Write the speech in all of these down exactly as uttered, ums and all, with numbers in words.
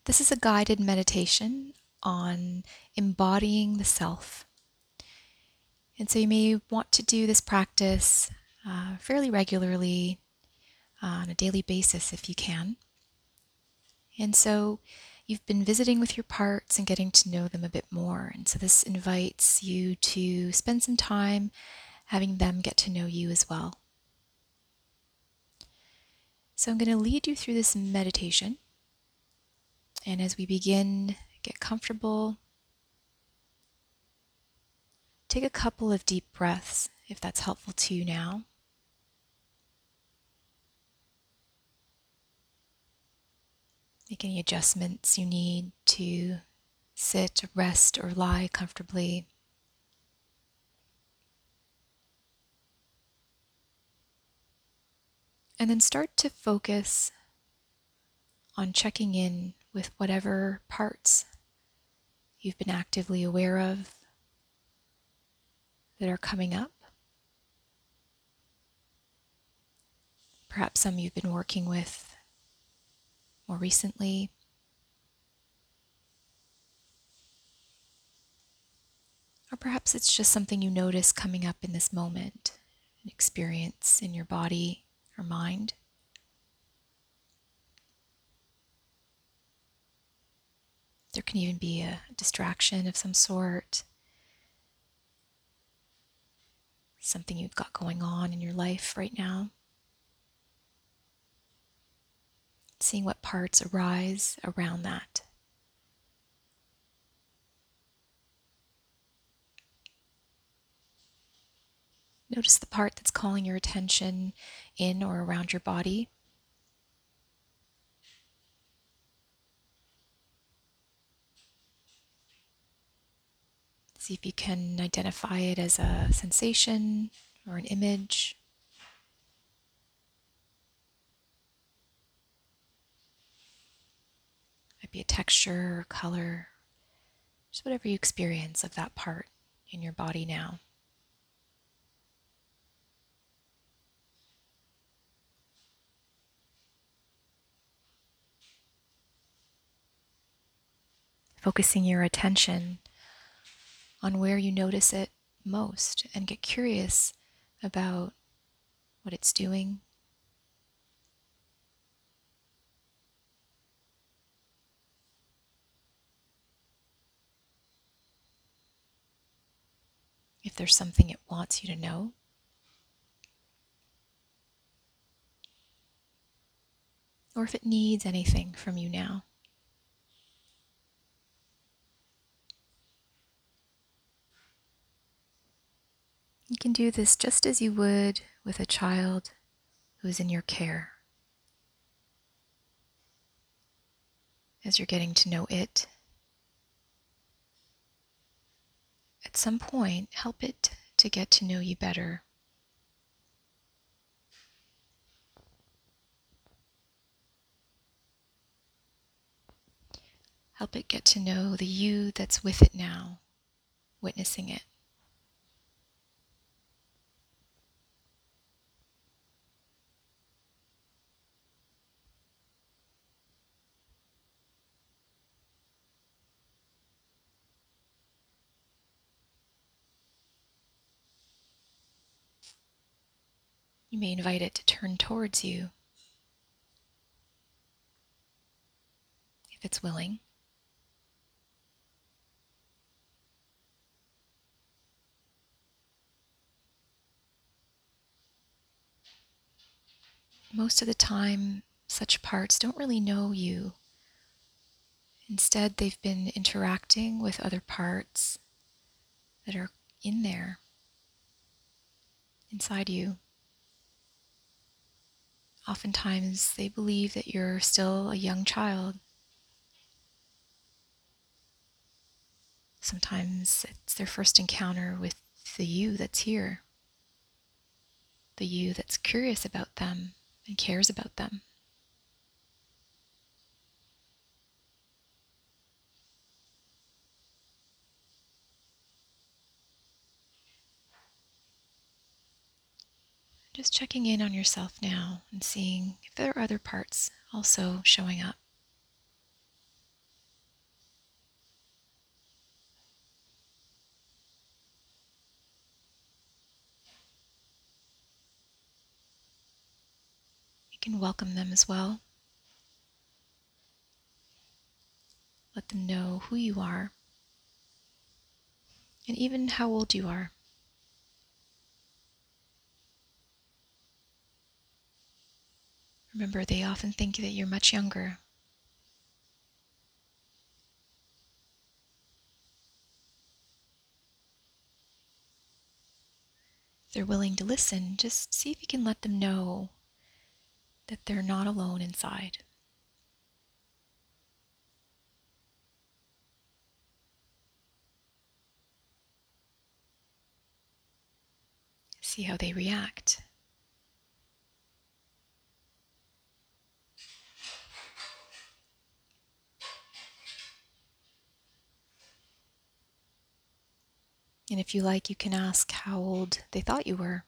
This is a guided meditation on embodying the self. And so you may want to do this practice uh, fairly regularly uh, on a daily basis if you can. And so you've been visiting with your parts and getting to know them a bit more. And so this invites you to spend some time having them get to know you as well. So I'm going to lead you through this meditation. And as we begin, get comfortable. Take a couple of deep breaths if that's helpful to you now. Make any adjustments you need to sit, rest, or lie comfortably. And then start to focus on checking in with whatever parts you've been actively aware of that are coming up. Perhaps some you've been working with more recently. Or perhaps it's just something you notice coming up in this moment, an experience in your body or mind. There can even be a distraction of some sort, something you've got going on in your life right now. Seeing what parts arise around that. Notice the part that's calling your attention in or around your body. See if you can identify it as a sensation or an image. Might be a texture or color, just whatever you experience of that part in your body now. Focusing your attention on where you notice it most and get curious about what it's doing. If there's something it wants you to know. Or if it needs anything from you now. You can do this just as you would with a child who is in your care. As you're getting to know it, at some point, help it to get to know you better. Help it get to know the you that's with it now, witnessing it. You may invite it to turn towards you, if it's willing. Most of the time, such parts don't really know you. Instead, they've been interacting with other parts that are in there, inside you. Oftentimes, they believe that you're still a young child. Sometimes it's their first encounter with the you that's here, the you that's curious about them and cares about them. Just checking in on yourself now and seeing if there are other parts also showing up. can welcome them as well. Let them know who you are and even how old you are. Remember, they often think that you're much younger. If they're willing to listen, just see if you can let them know that they're not alone inside. See how they react. And if you like, you can ask how old they thought you were.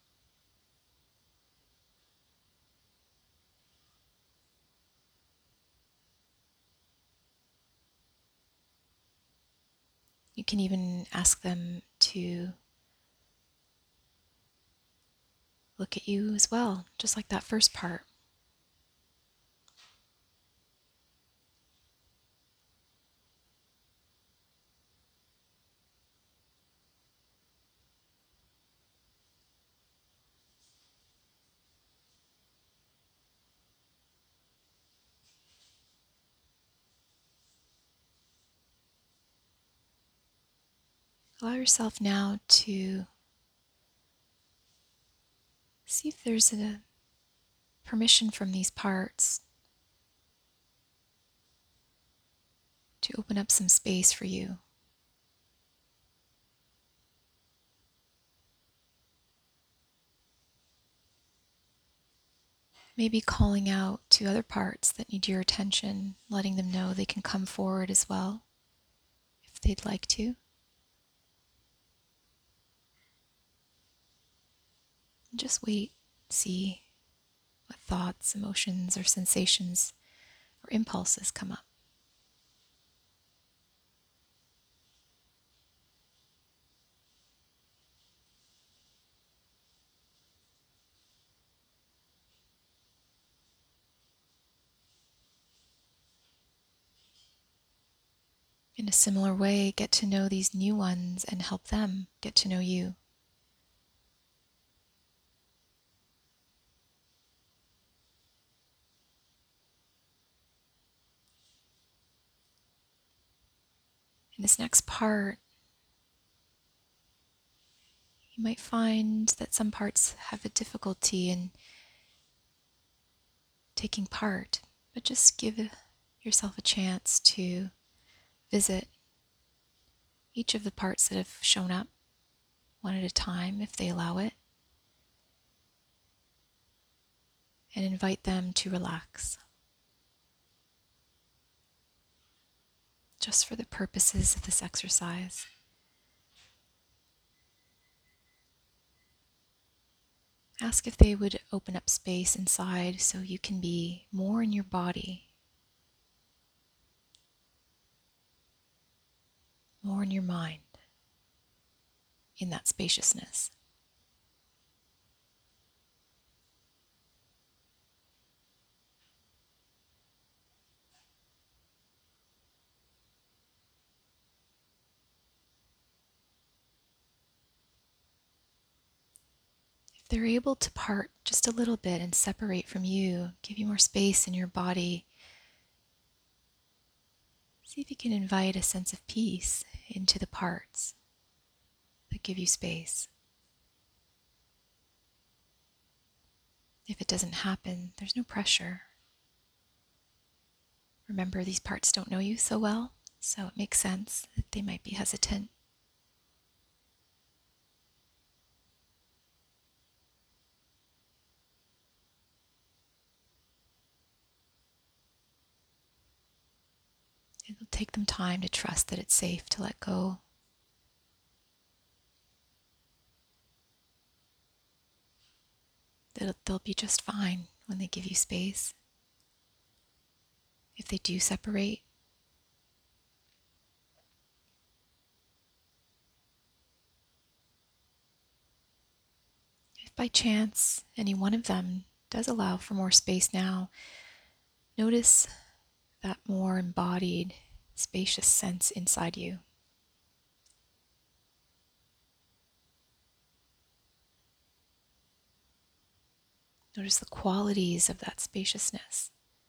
You can even ask them to look at you as well, just like that first part. Allow yourself now to see if there's a permission from these parts to open up some space for you. Maybe calling out to other parts that need your attention, letting them know they can come forward as well if they'd like to. And just wait, see what thoughts, emotions, or sensations or impulses come up. In a similar way, get to know these new ones and help them get to know you. In this next part, you might find that some parts have a difficulty in taking part, but just give yourself a chance to visit each of the parts that have shown up one at a time, if they allow it, and invite them to relax. Just for the purposes of this exercise. Ask if they would open up space inside so you can be more in your body, more in your mind, in that spaciousness. If they're able to part just a little bit and separate from you, give you more space in your body, see if you can invite a sense of peace into the parts that give you space. If it doesn't happen, there's no pressure. Remember, these parts don't know you so well, so it makes sense that they might be hesitant. It'll take them time to trust that it's safe to let go. That they'll be just fine when they give you space. If they do separate, if by chance any one of them does allow for more space now, notice that more embodied, spacious sense inside you. Notice the qualities of that spaciousness.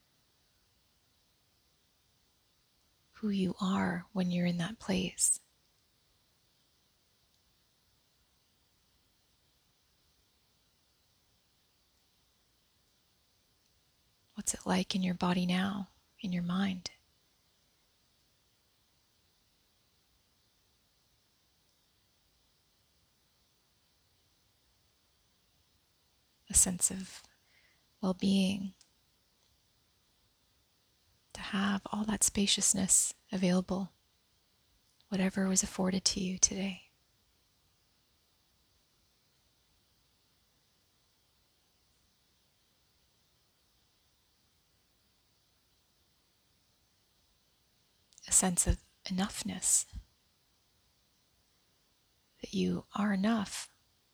Who you are when you're in that place. What's it like in your body now, in your mind? A sense of well-being, to have all that spaciousness available, whatever was afforded to you today. A sense of enoughness, that you are enough.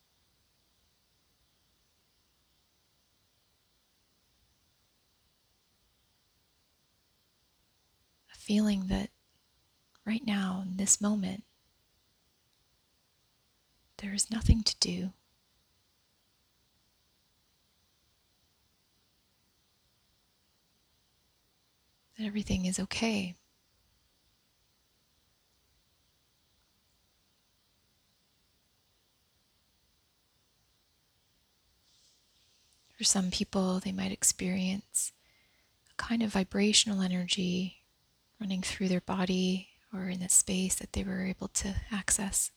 A feeling that right now, in this moment, there is nothing to do. That everything is okay. For some people, they might experience a kind of vibrational energy running through their body or in the space that they were able to access.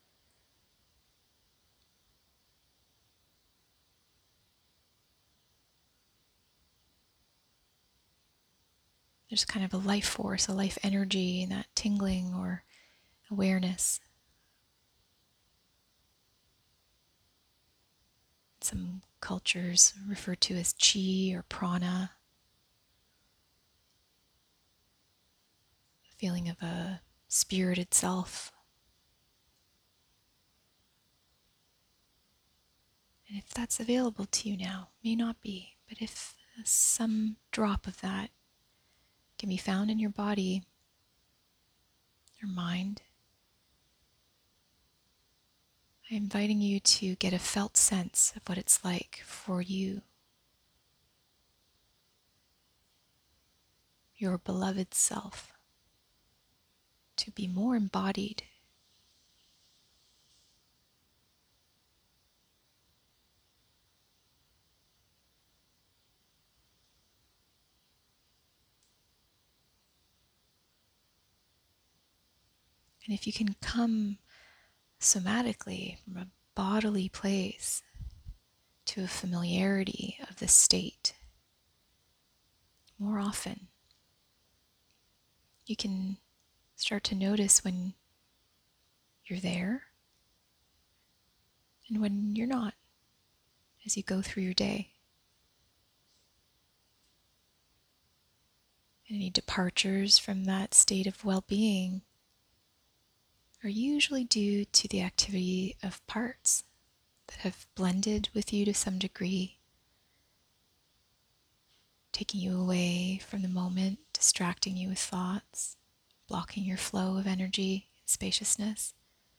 There's kind of a life force, a life energy in that tingling or awareness. Some cultures refer to as chi or prana. The feeling of a spirited self. And if that's available to you now, may not be, but if some drop of that can be found in your body, your mind, I'm inviting you to get a felt sense of what it's like for you, your beloved self, to be more embodied. And if you can come somatically from a bodily place to a familiarity of the state more often, you can start to notice when you're there and when you're not as you go through your day. Any departures from that state of well-being are usually due to the activity of parts that have blended with you to some degree, taking you away from the moment, distracting you with thoughts, blocking your flow of energy and spaciousness.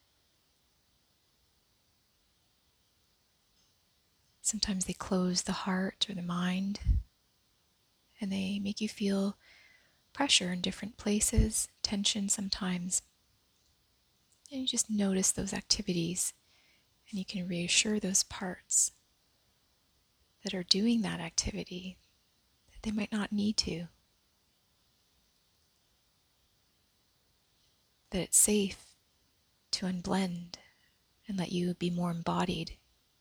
Sometimes they close the heart or the mind, and they make you feel pressure in different places, tension sometimes. And you just notice those activities, and you can reassure those parts that are doing that activity that they might not need to. That it's safe to unblend and let you be more embodied,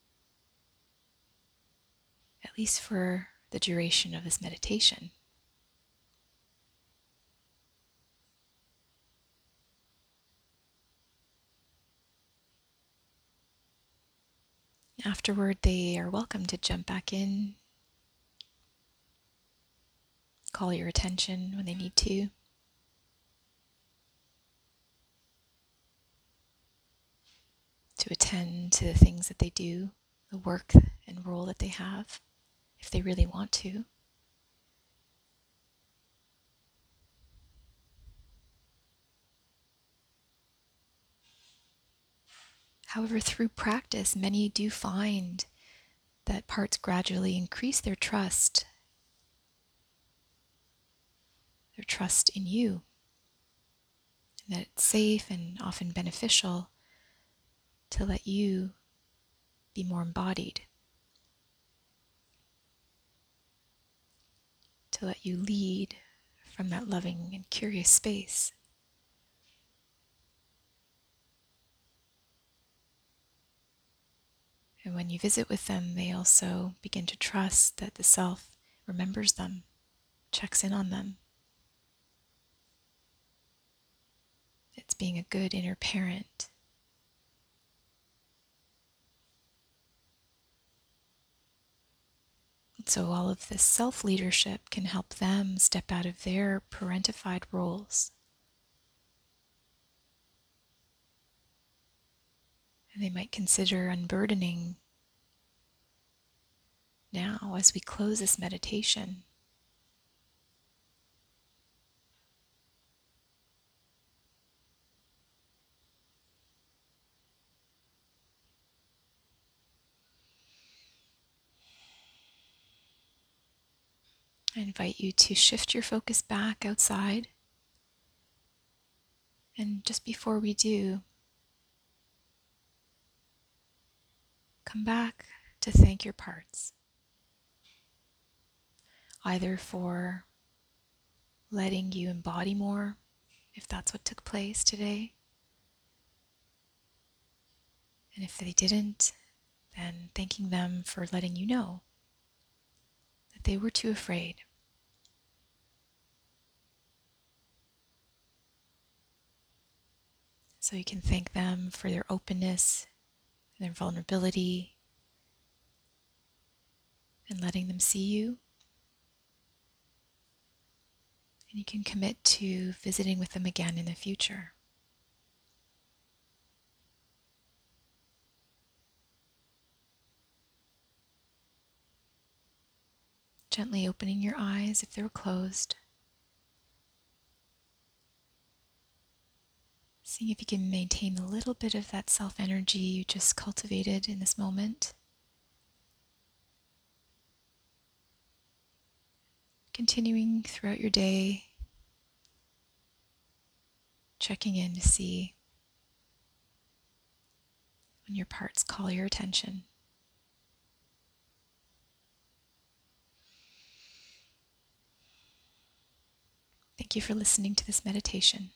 at least for the duration of this meditation. Afterward, they are welcome to jump back in, call your attention when they need to. To attend to the things that they do, the work and role that they have, if they really want to. However, through practice, many do find that parts gradually increase their trust, their trust in you, and that it's safe and often beneficial to let you be more embodied, to let you lead from that loving and curious space. And when you visit with them, they also begin to trust that the self remembers them, checks in on them. It's being a good inner parent. And so all of this self-leadership can help them step out of their parentified roles. And they might consider unburdening now as we close this meditation. I invite you to shift your focus back outside. And just before we do, come back to thank your parts, either for letting you embody more, if that's what took place today. And if they didn't, then thanking them for letting you know that they were too afraid. So you can thank them for their openness, their vulnerability, and letting them see you. And you can commit to visiting with them again in the future. Gently opening your eyes if they were closed. Seeing if you can maintain a little bit of that self-energy you just cultivated in this moment. Continuing throughout your day, checking in to see when your parts call your attention. Thank you for listening to this meditation.